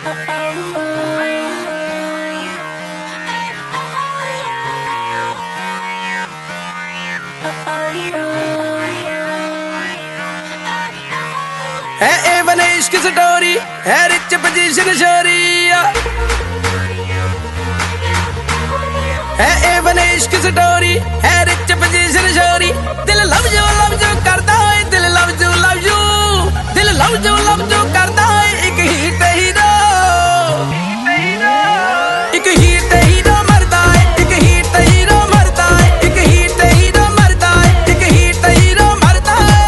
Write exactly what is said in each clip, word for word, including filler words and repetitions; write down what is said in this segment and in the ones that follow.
है ए बने इश्क स्टोरी है रिच पोजीशन शोरी है ए बने इश्क स्टोरी है रिच पोजीशन शोरी दिल लव यू लव यू करदा है दिल लव यू लव यू दिल लव यू लव यू करदा है एक ही ते हीरो एक ही ते हीरो मरदा है एक ही ते हीरो मरदा है एक ही ते हीरो मरदा है एक ही ते हीरो मरदा है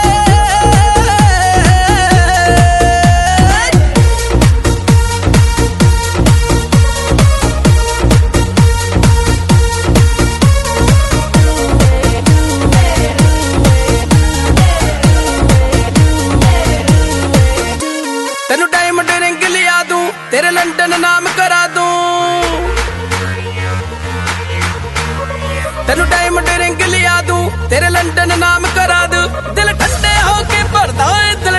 तेनू डायमंड रिंग लिया दूं तेरे लंदन नाम करा दूं तेनू डायमंड रिंग लिया दूं तेरे लंदन नाम करा दूं दिल ठंडे होके भरदा है दिल